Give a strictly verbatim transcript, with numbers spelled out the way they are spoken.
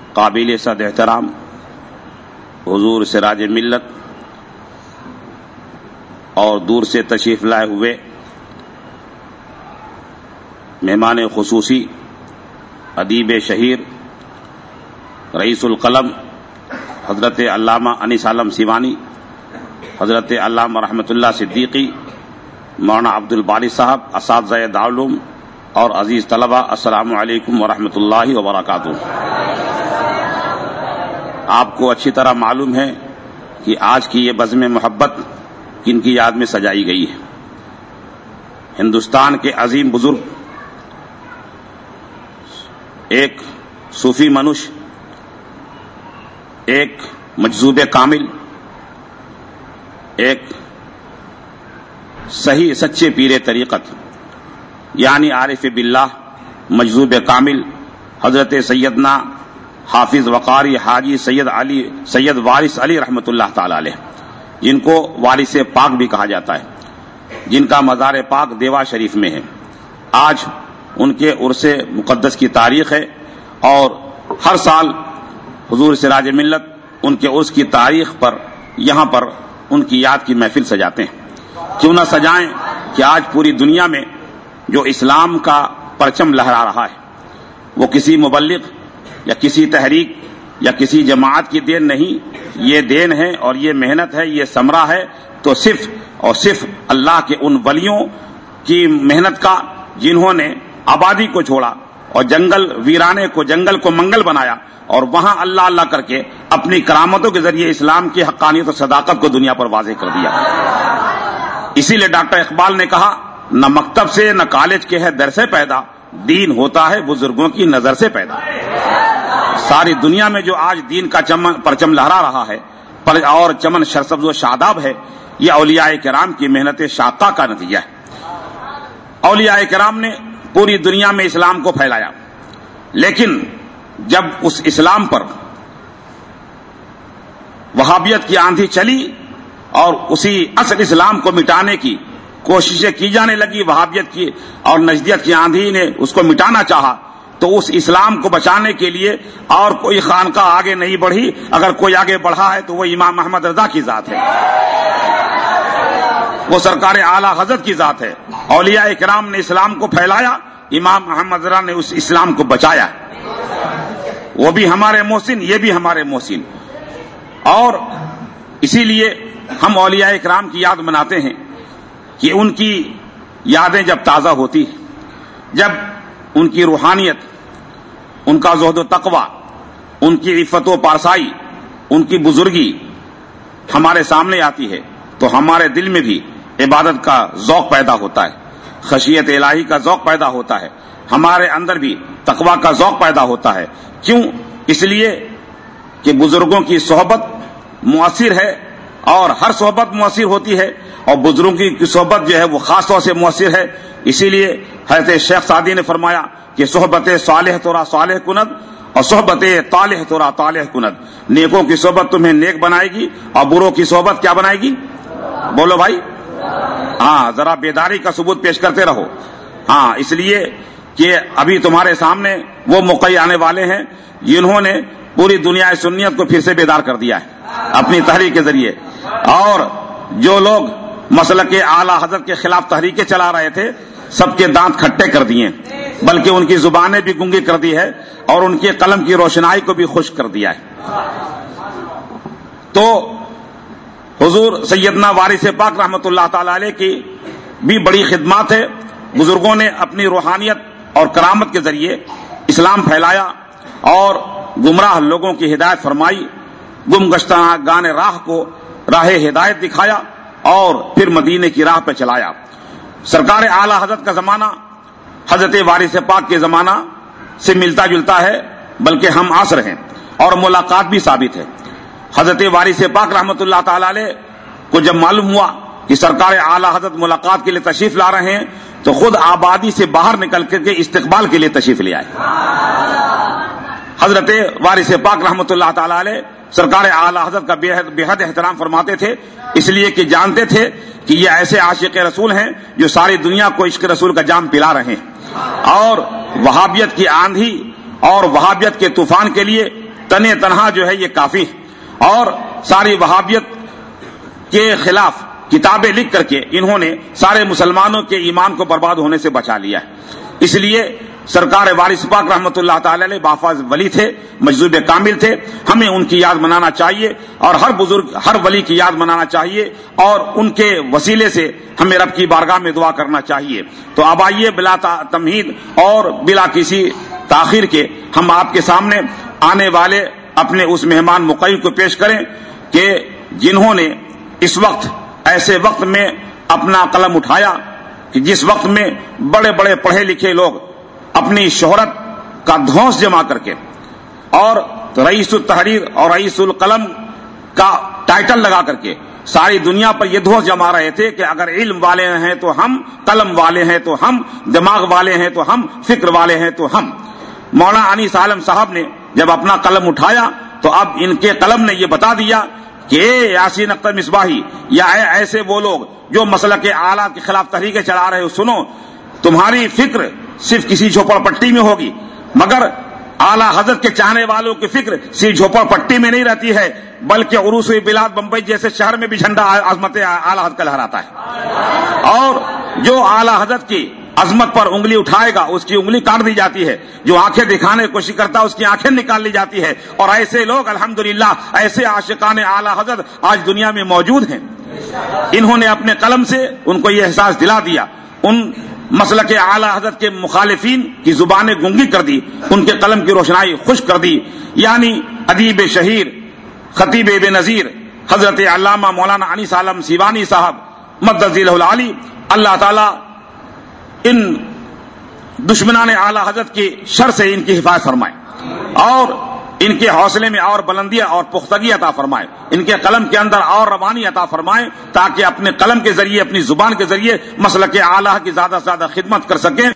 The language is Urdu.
قابل صد احترام حضور سراج ملت اور دور سے تشریف لائے ہوئے مہمان خصوصی ادیب شہیر رئیس القلم حضرت علامہ انیس عالم سیوانی، حضرت علامہ رحمت اللہ صدیقی، مولانا عبد الباری صاحب، اساتذہ دارالعلوم اور عزیز طلبہ، السلام علیکم ورحمۃ اللہ وبرکاتہ۔ آپ کو اچھی طرح معلوم ہے کہ آج کی یہ بزم محبت کن کی یاد میں سجائی گئی ہے۔ ہندوستان کے عظیم بزرگ، ایک صوفی منش، ایک مجذوب کامل، ایک صحیح سچے پیر طریقت یعنی عارف باللہ مجذوب کامل حضرت سیدنا حافظ وقاری حاجی سید علی سید وارث علی رحمۃ اللہ تعالی علیہ، جن کو وارث پاک بھی کہا جاتا ہے، جن کا مزار پاک دیوا شریف میں ہے۔ آج ان کے عرس مقدس کی تاریخ ہے اور ہر سال حضور سراج ملت ان کے عرس کی تاریخ پر یہاں پر ان کی یاد کی محفل سجاتے ہیں۔ کیوں نہ سجائیں کہ آج پوری دنیا میں جو اسلام کا پرچم لہرا رہا ہے وہ کسی مبلغ یا کسی تحریک یا کسی جماعت کی دین نہیں، یہ دین ہے اور یہ محنت ہے، یہ ثمرہ ہے تو صرف اور صرف اللہ کے ان ولیوں کی محنت کا، جنہوں نے آبادی کو چھوڑا اور جنگل ویرانے کو جنگل کو منگل بنایا اور وہاں اللہ اللہ کر کے اپنی کرامتوں کے ذریعے اسلام کی حقانیت اور صداقت کو دنیا پر واضح کر دیا۔ اسی لیے ڈاکٹر اقبال نے کہا، نہ مکتب سے نہ کالج کے ہے در سے پیدا، دین ہوتا ہے بزرگوں کی نظر سے پیدا۔ ساری دنیا میں جو آج دین کا چمن پرچم لہرا رہا ہے اور چمن سرسبز و شاداب ہے، یہ اولیاء کرام کی محنت شاقہ کا نتیجہ ہے۔ اولیاء کرام نے پوری دنیا میں اسلام کو پھیلایا، لیکن جب اس اسلام پر وہابیت کی آندھی چلی اور اسی اصل اسلام کو مٹانے کی کوششیں کی جانے لگی، وہابیت کی اور نجدیت کی آندھی نے اس کو مٹانا چاہا، تو اس اسلام کو بچانے کے لیے اور کوئی خانقاہ آگے نہیں بڑھی۔ اگر کوئی آگے بڑھا ہے تو وہ امام احمد رضا کی ذات ہے، وہ سرکار اعلی حضرت کی ذات ہے۔ اولیاء کرام نے اسلام کو پھیلایا، امام احمد رضا نے اس اسلام کو بچایا۔ وہ بھی ہمارے محسن، یہ بھی ہمارے محسن، اور اسی لیے ہم اولیاء کرام کی یاد مناتے ہیں کہ ان کی یادیں جب تازہ ہوتی، جب ان کی روحانیت، ان کا زہد و تقوی، ان کی عفت و پارسائی، ان کی بزرگی ہمارے سامنے آتی ہے تو ہمارے دل میں بھی عبادت کا ذوق پیدا ہوتا ہے، خشیت الہی کا ذوق پیدا ہوتا ہے، ہمارے اندر بھی تقوی کا ذوق پیدا ہوتا ہے۔ کیوں؟ اس لیے کہ بزرگوں کی صحبت مؤثر ہے اور ہر صحبت مؤثر ہوتی ہے، اور بزرگوں کی صحبت جو ہے وہ خاص طور سے مؤثر ہے۔ اسی لیے حضرت شیخ سعدی نے فرمایا کہ صحبت صالح تورا صالح کند اور صحبت طالح تورا طالح کند۔ نیکوں کی صحبت تمہیں نیک بنائے گی اور بروں کی صحبت کیا بنائے گی؟ بولو بھائی، ہاں ذرا بیداری کا ثبوت پیش کرتے رہو۔ ہاں، اس لیے کہ ابھی تمہارے سامنے وہ موقع آنے والے ہیں جنہوں نے پوری دنیا سنیت کو پھر سے بیدار کر دیا ہے اپنی تحریک کے ذریعے، اور جو لوگ مسلک اعلی حضرت کے خلاف تحریکیں چلا رہے تھے سب کے دانت کھٹے کر دیے، بلکہ ان کی زبانیں بھی گنگی کر دی ہے اور ان کے قلم کی روشنائی کو بھی خشک کر دیا ہے۔ تو حضور سیدنا وارث پاک رحمۃ اللہ تعالی علیہ کی بھی بڑی خدمات ہے۔ بزرگوں نے اپنی روحانیت اور کرامت کے ذریعے اسلام پھیلایا اور گمراہ لوگوں کی ہدایت فرمائی، گم گشتہ گان راہ کو راہ ہدایت دکھایا اور پھر مدینے کی راہ پہ چلایا۔ سرکار اعلی حضرت کا زمانہ حضرت وارث پاک کے زمانہ سے ملتا جلتا ہے، بلکہ ہم عصر ہیں اور ملاقات بھی ثابت ہے۔ حضرت وارث پاک رحمۃ اللہ تعالی علیہ کو جب معلوم ہوا کہ سرکار اعلی حضرت ملاقات کے لیے تشریف لا رہے ہیں تو خود آبادی سے باہر نکل کر کے استقبال کے لیے تشریف لے آئے۔ حضرت وارث پاک رحمۃ اللہ تعالی علیہ سرکار اعلی حضرت کا بے حد احترام فرماتے تھے، اس لیے کہ جانتے تھے کہ یہ ایسے عاشق رسول ہیں جو ساری دنیا کو عشق رسول کا جام پلا رہے ہیں، اور وہابیت کی آندھی اور وہابیت کے طوفان کے لیے تنے تنہا جو ہے یہ کافی ہے، اور ساری وہابیت کے خلاف کتابیں لکھ کر کے انہوں نے سارے مسلمانوں کے ایمان کو برباد ہونے سے بچا لیا ہے۔ اس لیے سرکار وارث پاک رحمۃ اللہ تعالی علیہ بافاظ ولی تھے، مجذوب کامل تھے، ہمیں ان کی یاد منانا چاہیے، اور ہر بزرگ ہر ولی کی یاد منانا چاہیے، اور ان کے وسیلے سے ہمیں رب کی بارگاہ میں دعا کرنا چاہیے۔ تو اب آئیے بلا تمہید اور بلا کسی تاخیر کے ہم آپ کے سامنے آنے والے اپنے اس مہمان مقیم کو پیش کریں کہ جنہوں نے اس وقت ایسے وقت میں اپنا قلم اٹھایا کہ جس وقت میں بڑے بڑے پڑھے لکھے لوگ اپنی شہرت کا دھوس جما کر کے اور رئیس التحریر اور رئیس القلم کا ٹائٹل لگا کر کے ساری دنیا پر یہ دھوس جما رہے تھے کہ اگر علم والے ہیں تو ہم، قلم والے ہیں تو ہم، دماغ والے ہیں تو ہم، فکر والے ہیں تو ہم۔ مولانا انیس عالم صاحب نے جب اپنا قلم اٹھایا تو اب ان کے قلم نے یہ بتا دیا کہ اے یاسین اختر مصباحی یا اے ایسے وہ لوگ جو مسلک اعلیٰ کے خلاف تحریکیں چلا رہے ہو، سنو، تمہاری فکر صرف کسی جھوپڑ پٹی میں ہوگی، مگر اعلیٰ حضرت کے چاہنے والوں کی فکر صرف جھوپڑ پٹی میں نہیں رہتی ہے، بلکہ عروس بلاد بمبئی جیسے شہر میں بھی جھنڈا عظمت اعلیٰ حضرت کا لہراتا ہے، اور جو اعلیٰ حضرت کی عظمت پر انگلی اٹھائے گا اس کی انگلی کاٹ دی جاتی ہے، جو آنکھیں دکھانے کی کوشش کرتا ہے اس کی آنکھیں نکال لی جاتی ہے، اور ایسے لوگ الحمدللہ ایسے عاشقان اعلیٰ حضرت آج دنیا میں موجود ہیں۔ انہوں نے اپنے قلم سے ان کو یہ احساس دلا دیا، ان مسلک اعلیٰ حضرت کے مخالفین کی زبانیں گنگی کر دی، ان کے قلم کی روشنائی خشک کر دی، یعنی ادیب شہیر خطیب بے نظیر حضرت علامہ مولانا انیس عالم سیوانی صاحب مدد ذیلہ العالی، اللہ تعالی ان دشمنان اعلیٰ حضرت کی شر سے ان کی حفاظت فرمائے، اور ان کے حوصلے میں اور بلندیاں اور پختگی عطا فرمائے، ان کے قلم کے اندر اور روانی عطا فرمائے، تاکہ اپنے قلم کے ذریعے، اپنی زبان کے ذریعے مسلک اعلیٰ کی زیادہ سے زیادہ خدمت کر سکیں۔